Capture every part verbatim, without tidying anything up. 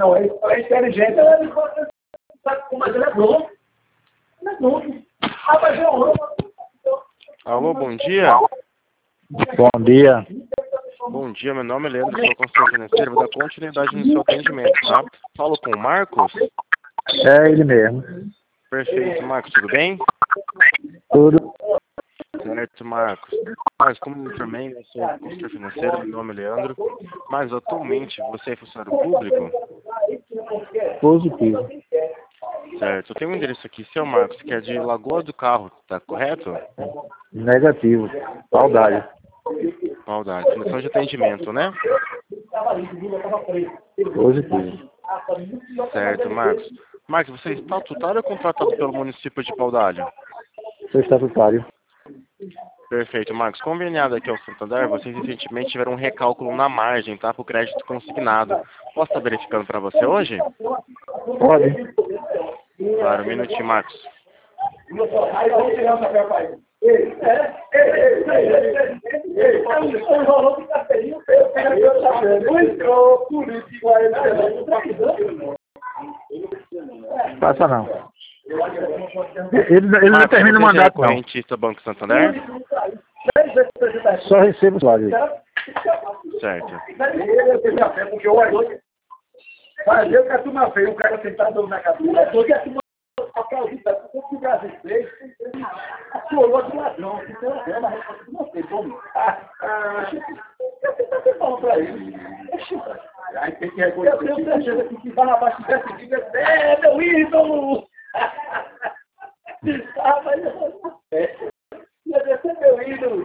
Não, ele é inteligente, ele é, mas ele é bom. Ele é bom. Ah, mas é um... Alô, bom dia. Bom dia. Bom dia, meu nome é Leandro, sou consultor financeiro, vou dar continuidade no seu atendimento, tá? Falo com o Marcos? É ele mesmo. Perfeito, Marcos, tudo bem? Tudo. Certo, Marcos. Mas como eu informei, eu sou consultor financeiro, meu nome é Leandro, mas atualmente você é funcionário público? Positivo. Certo, eu tenho um endereço aqui, seu Marcos, que é de Lagoa do Carro, tá correto? Negativo. Saudade. Maldade, comissão de atendimento, né? Positivo. Certo, Marcos. Marcos, você está estatutário ou contratado pelo município de Paudalho? Sou estatutário. Perfeito, Marcos. Conveniado aqui ao Santander, vocês recentemente tiveram um recálculo na margem, tá? Para o crédito consignado. Posso estar verificando para você hoje? Pode. Claro, um minutinho, Marcos. Aí vamos tirar o papel para ele. Ei, é, ei, ei, ei, ei, ele rolou de cafezinho, eu quero que eu saiba. Muito político aí, né? Passa não. Ele, ele não termina o mandato, não. não. Correntista Banco Santander? Só recebo o salário. Certo. Porque hoje vai ver que a turma feia, o cara sentado na cadeira, porque a turma aplaudida, porque o Brasil fez, a coroa do ladrão, que tem uma não sei como. Ah, ah, você está falando para ele. Aí tem que reconhecer. Eu tenho certeza que se vai na baixa dessa diga, é meu ídolo! Ah, mas é. Ia ser meu ídolo.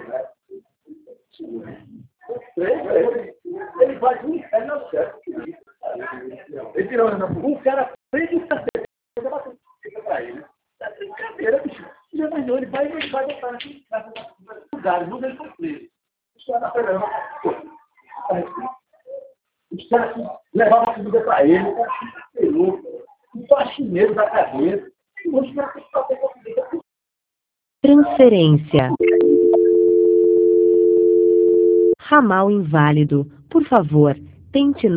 Ele vai no inferno ao céu. Ele tirou um cara frente de cacete para ele. É brincadeira, bicho. Ele imaginou, ele vai ele vai botar aqui no lugar, não ele foi preso. Os caras esperando. Os caras levavam a comida para ele, o cara pelou, um faxineiro da cabeça. E hoje vai ter que fazer comida. Transferência. Ramal inválido. Por favor, tente